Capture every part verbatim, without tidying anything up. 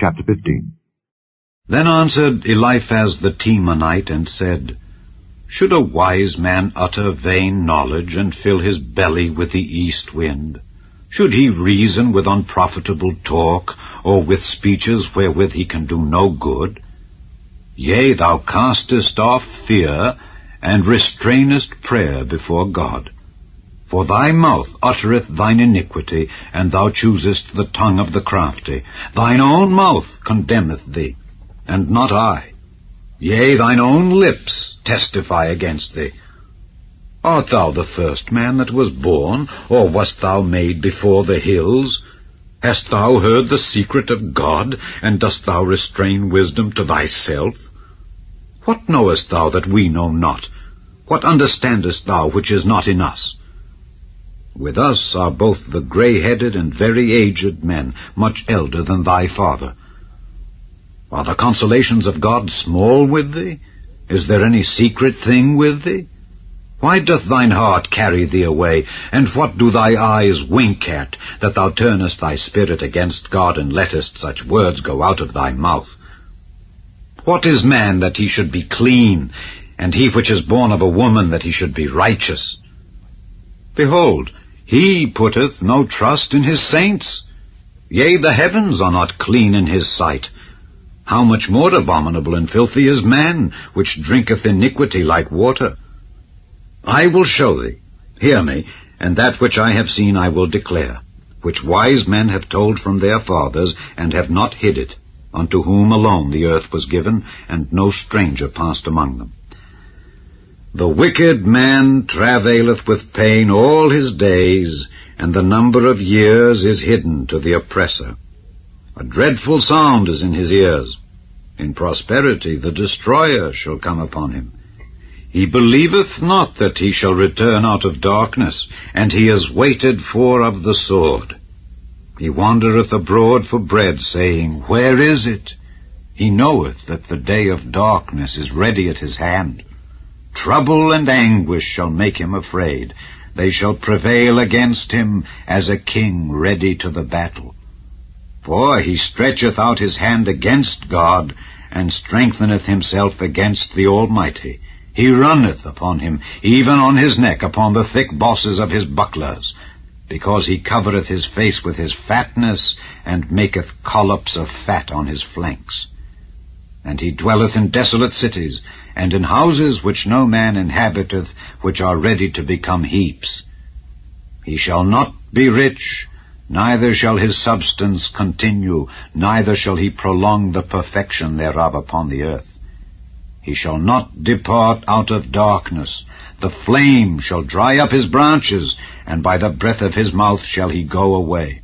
Chapter fifteen. Then answered Eliphaz the Temanite, and said, Should a wise man utter vain knowledge, and fill his belly with the east wind? Should he reason with unprofitable talk, or with speeches wherewith he can do no good? Yea, thou castest off fear, and restrainest prayer before God. For thy mouth uttereth thine iniquity, and thou choosest the tongue of the crafty. Thine own mouth condemneth thee, and not I. Yea, thine own lips testify against thee. Art thou the first man that was born, or wast thou made before the hills? Hast thou heard the secret of God, and dost thou restrain wisdom to thyself? What knowest thou that we know not? What understandest thou which is not in us? With us are both the grey-headed and very aged men, much elder than thy father. Are the consolations of God small with thee? Is there any secret thing with thee? Why doth thine heart carry thee away, and what do thy eyes wink at, that thou turnest thy spirit against God, and lettest such words go out of thy mouth? What is man that he should be clean, and he which is born of a woman that he should be righteous? Behold, he putteth no trust in his saints. Yea, the heavens are not clean in his sight. How much more abominable and filthy is man, which drinketh iniquity like water? I will show thee, hear me, and that which I have seen I will declare, which wise men have told from their fathers, and have not hid it, unto whom alone the earth was given, and no stranger passed among them. The wicked man travaileth with pain all his days, and the number of years is hidden to the oppressor. A dreadful sound is in his ears. In prosperity the destroyer shall come upon him. He believeth not that he shall return out of darkness, and he is waited for of the sword. He wandereth abroad for bread, saying, Where is it? He knoweth that the day of darkness is ready at his hand. Trouble and anguish shall make him afraid. They shall prevail against him as a king ready to the battle. For he stretcheth out his hand against God, and strengtheneth himself against the Almighty. He runneth upon him, even on his neck, upon the thick bosses of his bucklers, because he covereth his face with his fatness, and maketh collops of fat on his flanks. And he dwelleth in desolate cities, and in houses which no man inhabiteth, which are ready to become heaps. He shall not be rich, neither shall his substance continue, neither shall he prolong the perfection thereof upon the earth. He shall not depart out of darkness. The flame shall dry up his branches, and by the breath of his mouth shall he go away.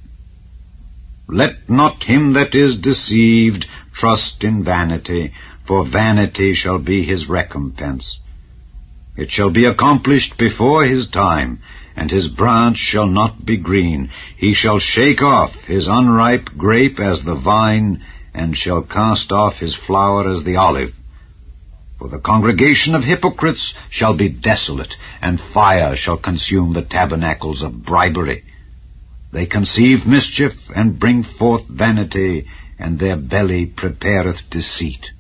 Let not him that is deceived trust in vanity, for vanity shall be his recompense. It shall be accomplished before his time, and his branch shall not be green. He shall shake off his unripe grape as the vine, and shall cast off his flower as the olive. For the congregation of hypocrites shall be desolate, and fire shall consume the tabernacles of bribery. They conceive mischief, and bring forth vanity, and their belly prepareth deceit.